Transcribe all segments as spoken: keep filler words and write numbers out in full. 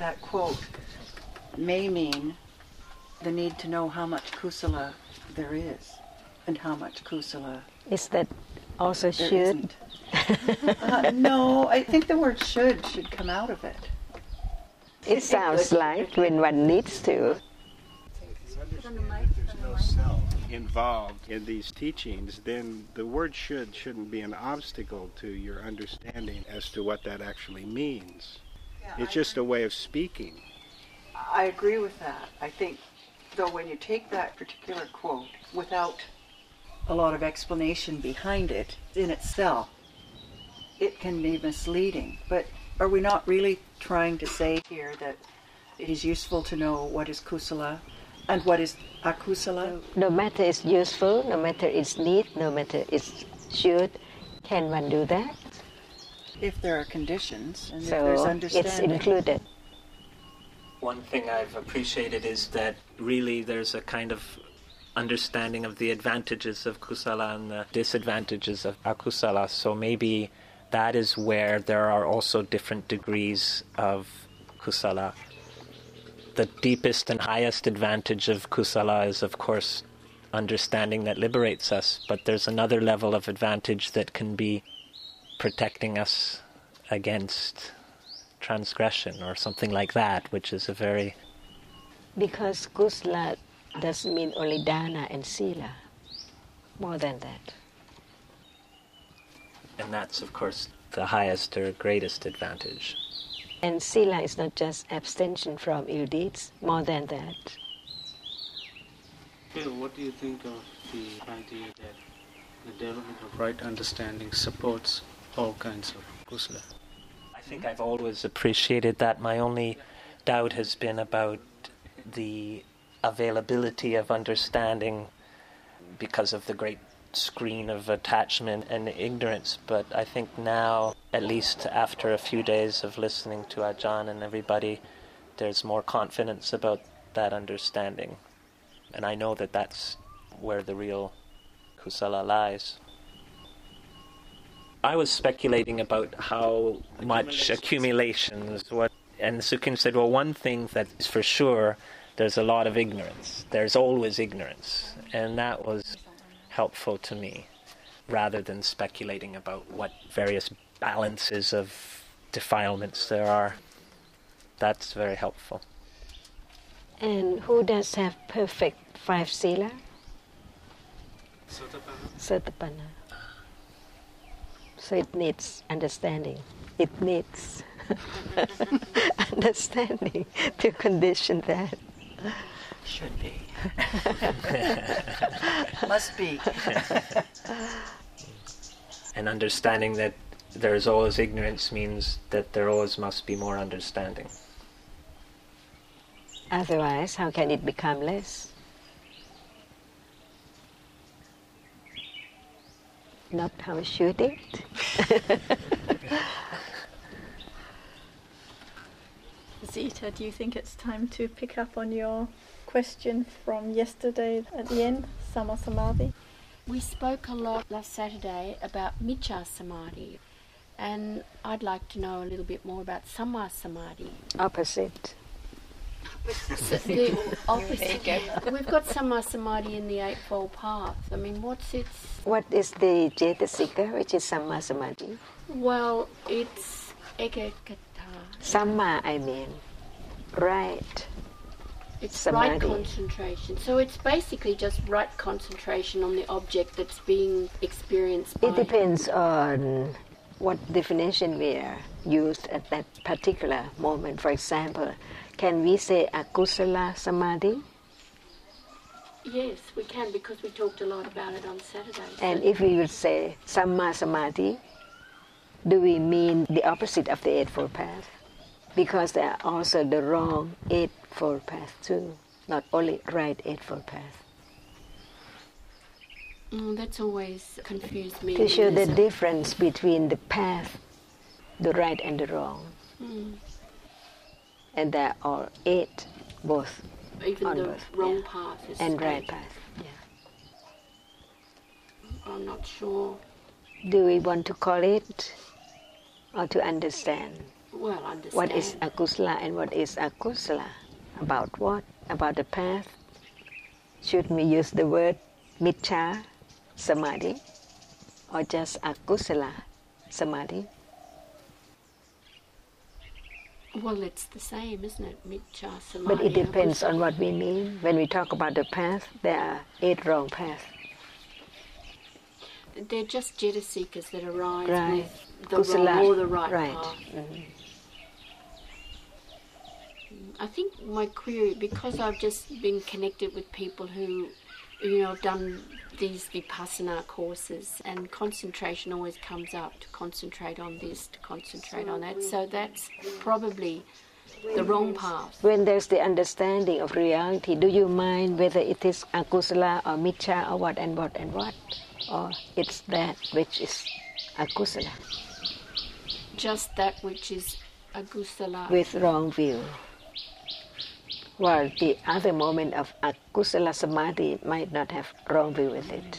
that quote may mean the need to know how much kusala there is and how much kusala is that also there should? uh, no, I think the word should should come out of it. It sounds like when one needs to. There's no self involved in these teachings, then the word should shouldn't be an obstacle to your understanding as to what that actually means. Yeah, it's I just agree. a way of speaking. I agree with that. I think, though, when you take that particular quote without a lot of explanation behind it in itself, it can be misleading. But are we not really trying to say here that it is useful to know what is kusala and what is akusala? No matter it's useful, no matter it's need, no matter it's should, can one do that? If there are conditions and so if there's understanding. It's included. One thing I've appreciated is that really there's a kind of understanding of the advantages of kusala and the disadvantages of akusala. So maybe that is where there are also different degrees of kusala. The deepest and highest advantage of kusala is, of course, understanding that liberates us, but there's another level of advantage that can be protecting us against transgression or something like that, which is a very... Because kusala doesn't mean only dana and sila, more than that. And that's, of course, the highest or greatest advantage. And sila is not just abstention from ill deeds, more than that. Phil, what do you think of the idea that the development of right understanding supports all kinds of kusala? I think I've always appreciated that. My only doubt has been about the availability of understanding because of the great screen of attachment and ignorance. But I think now, at least after a few days of listening to Ajahn and everybody, there's more confidence about that understanding. And I know that that's where the real kusala lies. I was speculating about how much accumulations, what, and Sukin said, well, one thing that is for sure, there's a lot of ignorance. There's always ignorance. And that was helpful to me, rather than speculating about what various balances of defilements there are. That's very helpful. And who does have perfect five sila? Sotapanna. Sotapanna. So it needs understanding. It needs understanding to condition that. Should be. Must be. And understanding that there is always ignorance means that there always must be more understanding. Otherwise, how can it become less? Not how should it? Zita, do you think it's time to pick up on your question from yesterday at the end, Samma Samadhi? We spoke a lot last Saturday about Micca Samadhi, and I'd like to know a little bit more about Samma Samadhi. Opposite. So the opposite. We've got Samma Samadhi in the Eightfold Path. I mean, what's its... What is the Cetasika, which is Samma Samadhi? Well, it's Ekekata. Samma, I mean. Right. It's Samadhi. right concentration. So it's basically just right concentration on the object that's being experienced by... It depends on what definition we are used at that particular moment. For example, can we say akusala samadhi? Yes, we can, because we talked a lot about it on Saturday. And so if we would say samma samadhi, do we mean the opposite of the Eightfold Path? Because there are also the wrong Eightfold Path too, not only right Eightfold Path. Mm, that's always confused me. To show the There's a- difference between the path, the right and the wrong. Mm. And there are eight, both. Even on the both, wrong yeah. path is And right eight. path, yeah. I'm not sure. Do we want to call it or to understand? Well, understand. What is akusala and what is akusala? About what? About the path? Should we use the word miccha samadhi or just akusala samadhi? Well, it's the same, isn't it? Miccha samadhi. But it depends akusala. on what we mean. When we talk about the path, there are eight wrong paths. They're just jeta seekers that arise Right. with the Kusala. wrong or the right, Right. path. Mhm. I think my query, because I've just been connected with people who, you know, have done these Vipassana courses, and concentration always comes up, to concentrate on this, to concentrate on that. So that's probably the wrong path. When there's the understanding of reality, do you mind whether it is akusala or miccha or what and what and what? Or it's that which is akusala Just that which is agusala. with wrong view? While the other moment of akusala samadhi might not have wrong view with it.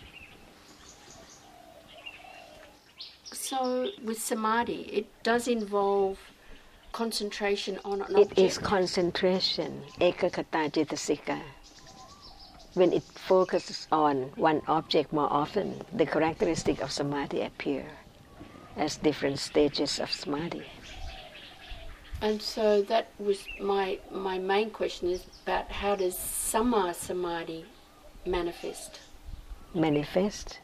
So with samadhi, it does involve concentration on an It object. is concentration, ekakata cetasika. When it focuses on one object more often, the characteristic of samadhi appear as different stages of samadhi. And so that was my my main question, is about how does samma samadhi manifest? Manifest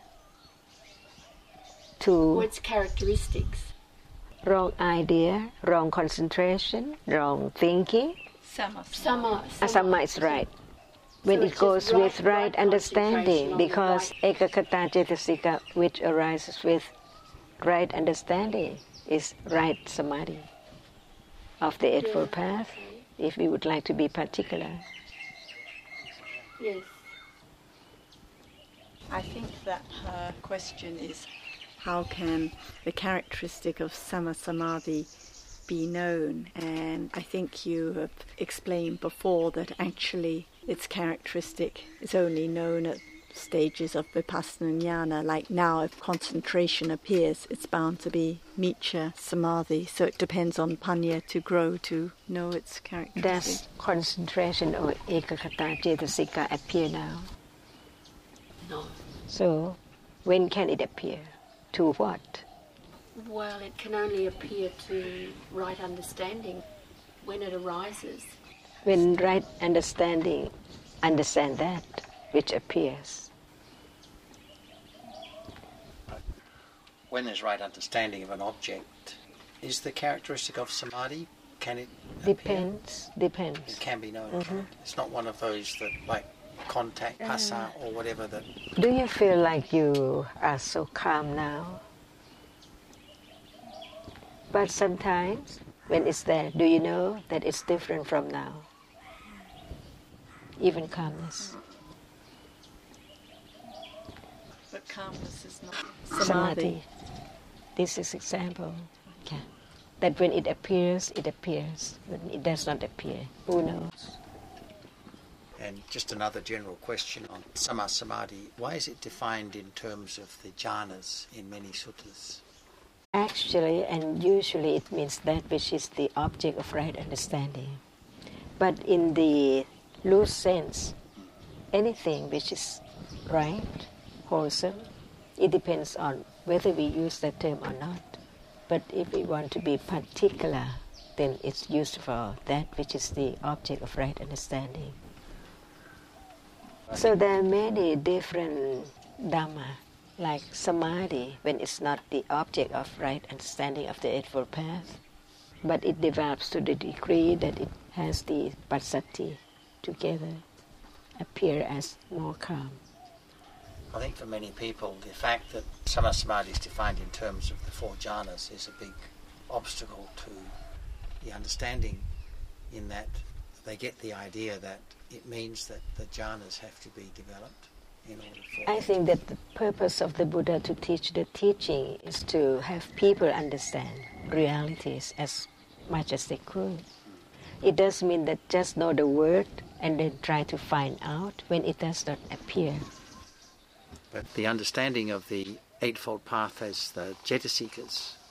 to What's characteristics? wrong idea, wrong concentration, wrong thinking. Sama. Samma. Asama is right. When So it it's goes just right- with right, right understanding, concentration on the because right. ekakata cetasika, which arises with right understanding, is right samadhi of the Eightfold Path, if we would like to be particular. Yes. I think that her question is, how can the characteristic of Sama Samadhi be known? And I think you have explained before that actually its characteristic is only known at stages of Vipassana Jnana. Like now, if concentration appears, it's bound to be Miccha Samadhi. So it depends on Panya to grow to know its characteristic. Does concentration or ekakata cetasika appear now? No. So, when can it appear? To what? Well, it can only appear to right understanding when it arises. When right understanding, understand that which appears. When there's right understanding of an object, is the characteristic of samadhi, can it appear? Depends, It depends. can be known. Mhm. It's not one of those that, like contact, pasa, or whatever that. Do you feel like you are so calm now? But sometimes, when it's there, do you know that it's different from now? Even calmness. But calmness is not Samadhi. Samadhi. This is example. Okay. That when it appears, it appears. When it does not appear, who knows? And just another general question on sama samadhi. Why is it defined in terms of the jhanas in many suttas? Actually, and usually it means that which is the object of right understanding. But in the loose sense, anything which is right, wholesome, it depends on whether we use that term or not. But if we want to be particular, then it's used for that which is the object of right understanding. So there are many different dhamma, like samadhi, when it's not the object of right understanding of the Eightfold Path, but it develops to the degree that it has the passaddhi together, appear as more calm. I think for many people, the fact that sama samadhi is defined in terms of the four jhanas is a big obstacle to the understanding, in that they get the idea that it means that the jhanas have to be developed in order for... I think that the purpose of the Buddha to teach the teaching is to have people understand realities as much as they could. It does mean that just know the word and then try to find out when it does not appear. But the understanding of the Eightfold Path as the Jetasikas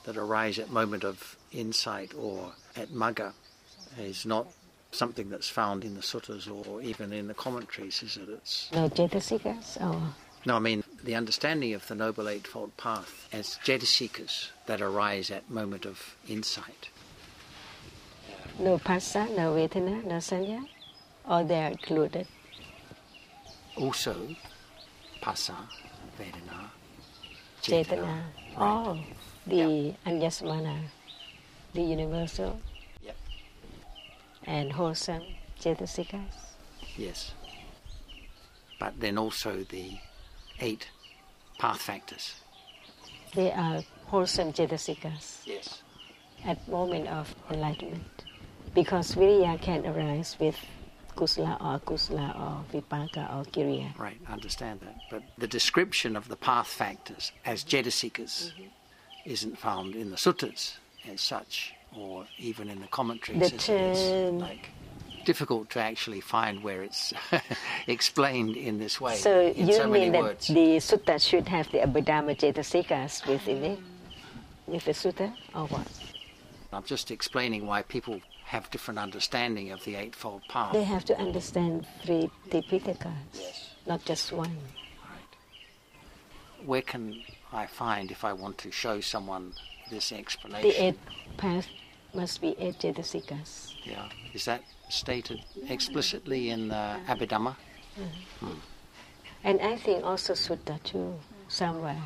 that arise at moment of insight or at Magga is not something that's found in the suttas or even in the commentaries, is it? It's No Cetasikas or... No, I mean the understanding of the Noble Eightfold Path as Jetasikas that arise at moment of insight. No Phassa, no Vedana, no Sanya? Or they are included? Also, Phassa, Vedana, Cetana. Oh, the Anyasmana, the universal. Yep. And wholesome Cetasikas. Yes. But then also the eight path factors. They are wholesome Cetasikas Yes. at moment of enlightenment. Because Viriya can arise with Kusala or Kusala or Vipaka or Kiriya. Right, I understand that. But the description of the path factors as Jetasikas mm-hmm. isn't found in the suttas as such, or even in the commentaries. The It's term... like difficult to actually find where it's explained in this way. So in you so many mean that words. the sutta should have the Abhidhamma Cetasikas within it? With the sutta, or what? I'm just explaining why people have different understanding of the Eightfold Path. They have to understand three Tipitakas, Yes. not just one. Right. Where can I find, if I want to show someone this explanation? The eight path must be eight Cetasikas. Yeah. Is that stated explicitly in the Abhidhamma? Mm-hmm. Hmm. And I think also sutta too, somewhere.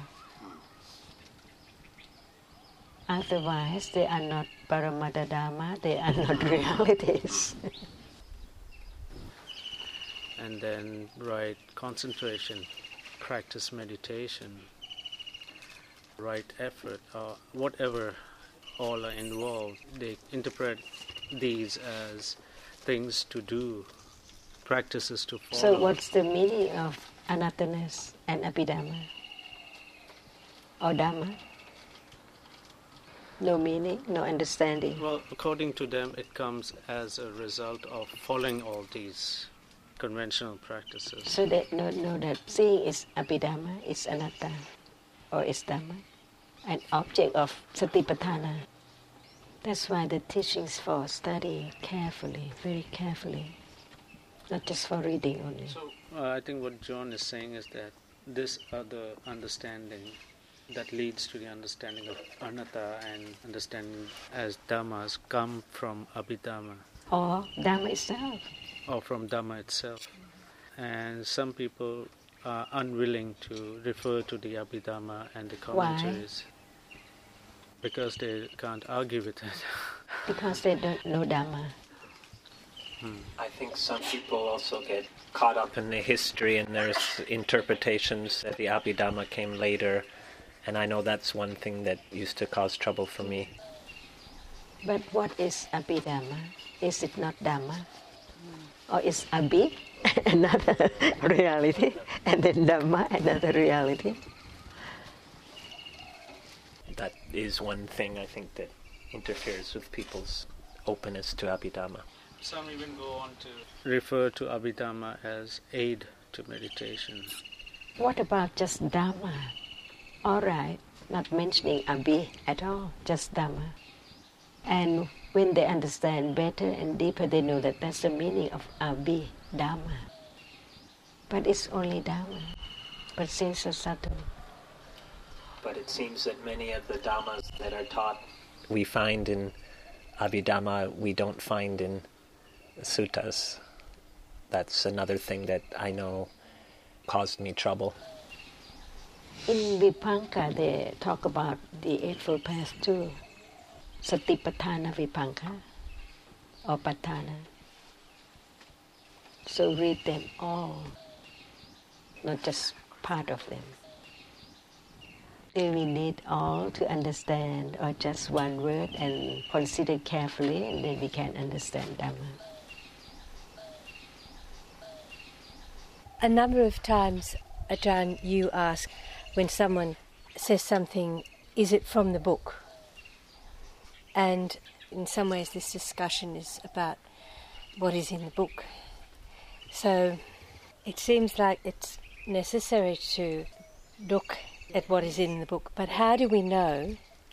Otherwise, they are not Paramattha Dhamma, they are not realities. And then, right, concentration, practice meditation, right effort, or whatever all are involved, they interpret these as things to do, practices to follow. So what's the meaning of anattanas and abhidhamma? Or dhamma? No meaning, no understanding. Well, according to them, it comes as a result of following all these conventional practices. So they don't know that seeing is abhidhamma, is anatta, or is dhamma, an object of satipatthana. That's why the teachings for study carefully, very carefully, not just for reading only. So uh, I think what John is saying is that this other understanding that leads to the understanding of anatta and understanding as dhammas come from abhidhamma. Or dhamma itself. Or from dhamma itself. And some people are unwilling to refer to the abhidhamma and the commentaries. Why? Because they can't argue with it. Because they don't know dhamma. Hmm. I think some people also get caught up in the history and there's interpretations that the abhidhamma came later. And I know that's one thing that used to cause trouble for me. But what is abhidhamma? Is it not dhamma? Or is abhi another reality, and then dhamma another reality? That is one thing I think that interferes with people's openness to abhidhamma. Some even go on to refer to abhidhamma as aid to meditation. What about just dhamma? All right, not mentioning abhi at all, just dhamma. And when they understand better and deeper, they know that that's the meaning of abhi, dhamma. But it's only dhamma, but seems so subtle. But it seems that many of the dhammas that are taught we find in abhidhamma, we don't find in suttas. That's another thing that I know caused me trouble. In Vipanka, they talk about the Eightfold Path too. Satipatthana Vipanka or Patthana. So read them all, not just part of them. Do we need all to understand, or just one word and consider carefully, and then we can understand Dhamma? A number of times, Ajahn, you ask when someone says something, is it from the book? And in some ways this discussion is about what is in the book. So it seems like it's necessary to look at what is in the book. But how do we know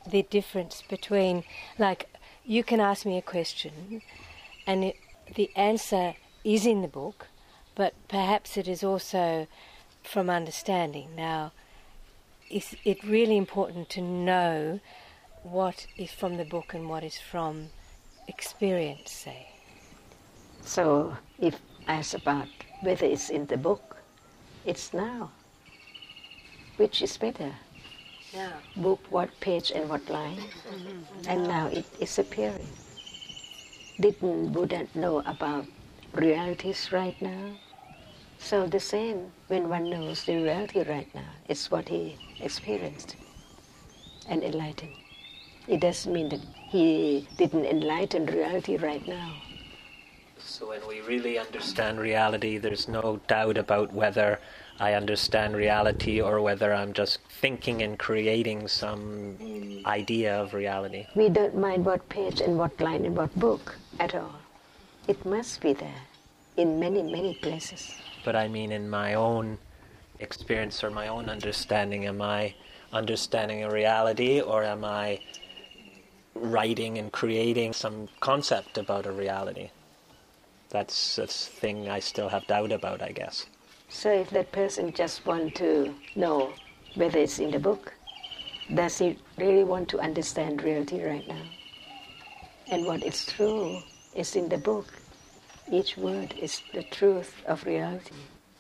the difference between, like, you can ask me a question and it, the answer is in the book, but perhaps it is also from understanding. Now, is it really important to know what is from the book and what is from experience, say? So if asked about whether it's in the book, it's now. Which is better? Now. Book, what page and what line? Mm-hmm. And now it is appearing. Didn't Buddha know about realities right now? So the same, when one knows the reality right now, it's what he experienced and enlightened. It doesn't mean that he didn't enlighten reality right now. So when we really understand reality, there's no doubt about whether I understand reality or whether I'm just thinking and creating some idea of reality. We don't mind what page and what line and what book at all. It must be there in many, many places. But I mean in my own experience or my own understanding, am I understanding a reality or am I writing and creating some concept about a reality? That's a thing I still have doubt about, I guess. So if that person just wants to know whether it's in the book, does he really want to understand reality right now? And what is true is in the book. Each word is the truth of reality.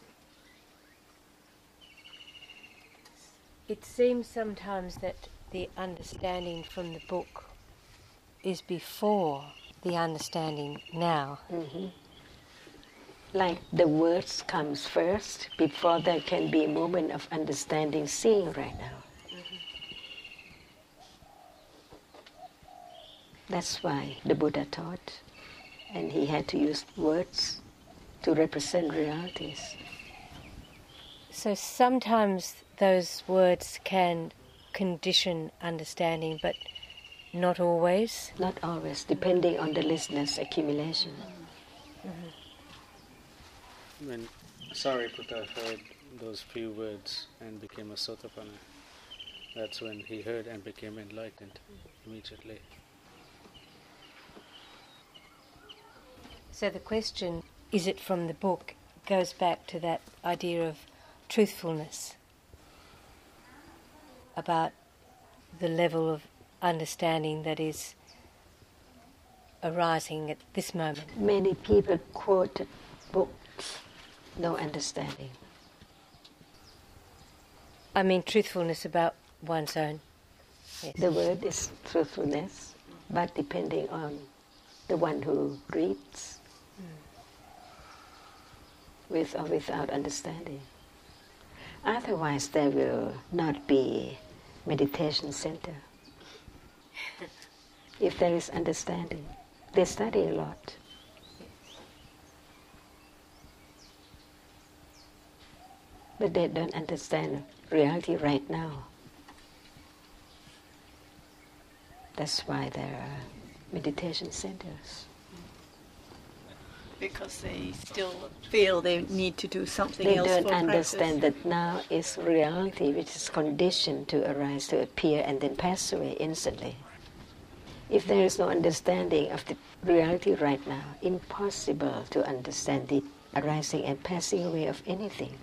It seems sometimes that the understanding from the book is before the understanding now. Mm-hmm. Like the words comes first before there can be a moment of understanding, seeing right now. Mm-hmm. That's why the Buddha taught, and he had to use words to represent realities. So sometimes those words can condition understanding, but not always? Not always, depending on the listener's accumulation. Mm-hmm. When Sariputta heard those few words and became a Sotapanna, that's when he heard and became enlightened immediately. So the question, is it from the book, goes back to that idea of truthfulness, about the level of understanding that is arising at this moment. Many people quoted books, no understanding. I mean truthfulness about one's own. Yes. The word is truthfulness, but depending on the one who reads, mm. with or without understanding. Otherwise there will not be meditation center. If there is understanding, they study a lot. But they don't understand reality right now. That's why there are meditation centers. Because they still feel they need to do something they else don't for understand practice. that now is reality which is conditioned to arise, to appear and then pass away instantly. If there is no understanding of the reality right now, impossible to understand the arising and passing away of anything.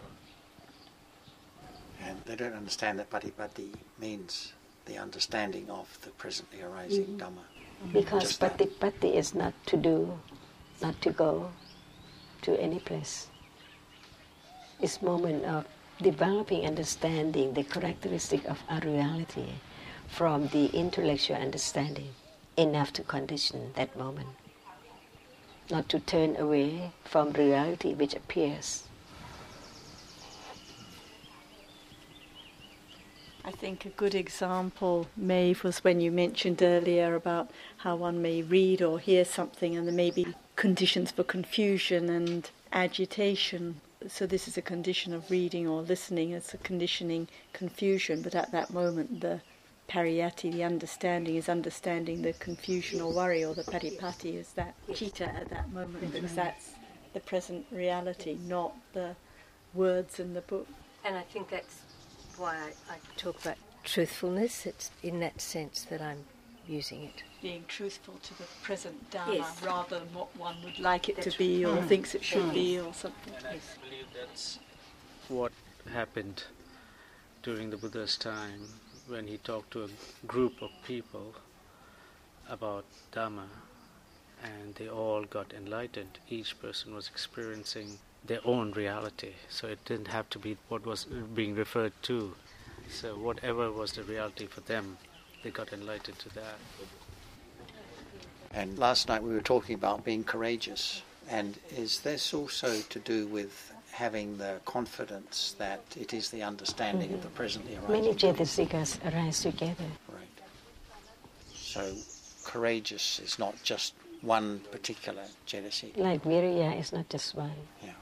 And they don't understand that patipatti means the understanding of the presently arising mm-hmm. Dhamma. Because patipatti is not to do, not to go to any place. It's moment of developing understanding the characteristic of our reality from the intellectual understanding, enough to condition that moment. Not to turn away from reality which appears. I think a good example, Maeve, was when you mentioned earlier about how one may read or hear something and there may be conditions for confusion and agitation. So this is a condition of reading or listening, it's a conditioning confusion, but at that moment the pariyatti, the understanding, is understanding the confusion or worry, or the patipatti is that citta at that moment, because that's the present reality, not the words in the book. And I think that's why I, I talk about truthfulness. It's in that sense that I'm using it. Being truthful to the present Dharma Yes. rather than what one would like it That's to be or right. thinks it should Mm. be or something. And I believe that's what happened during the Buddha's time when he talked to a group of people about Dhamma, and they all got enlightened. Each person was experiencing their own reality, so it didn't have to be what was being referred to. So whatever was the reality for them, they got enlightened to that. And last night we were talking about being courageous. And is this also to do with having the confidence that it is the understanding of the presently arising? Many Cetasikas arise together. Right. So courageous is not just one particular cetasik. Like Virya is not just one. Yeah.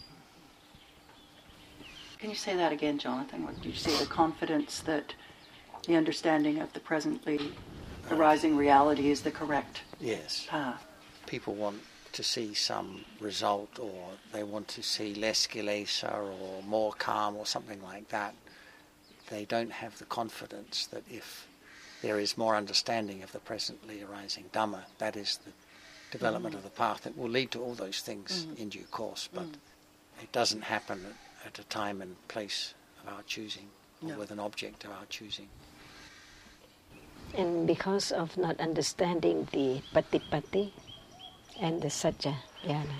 Can you say that again, Jonathan? What did you say? The confidence that the understanding of the presently arising reality is the correct Yes. path. People want to see some result, or they want to see less kilesa or more calm or something like that. They don't have the confidence that if there is more understanding of the presently arising Dhamma, that is the development mm. of the path. It will lead to all those things mm. in due course, but mm. it doesn't happen at, at a time and place of our choosing, or no. with an object of our choosing. And because of not understanding the Patipatti and the Satya Jnana.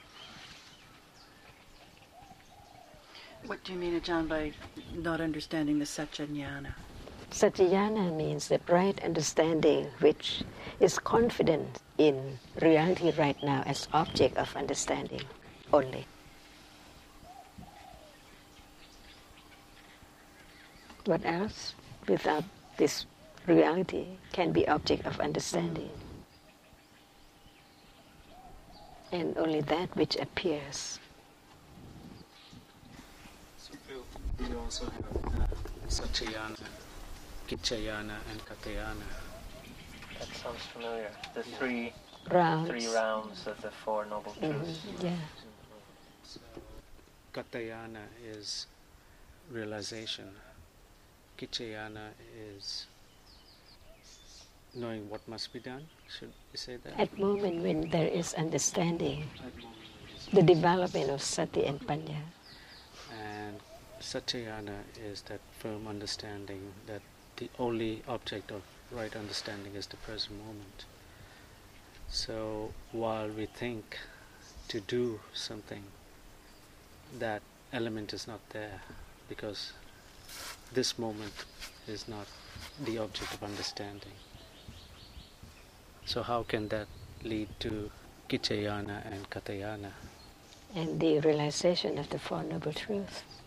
What do you mean, Ajahn, by not understanding the Satya Jnana? Satya Jnana means the right understanding which is confident in reality right now as object of understanding only. What else without this reality can be object of understanding? And only that which appears. So we also have uh, Satyayana, Kichayana, and Katayana. That sounds familiar. The three rounds, three rounds of the Four Noble Truths. Mm-hmm. Yeah. So, Katayana is realization. Kichayana is knowing what must be done. Should we say that? At moment when there is understanding, the development of sati and panya. And Satyayana is that firm understanding that the only object of right understanding is the present moment. So while we think to do something, that element is not there, because this moment is not the object of understanding. So how can that lead to Kichayana and Katayana? And the realization of the Four Noble Truths.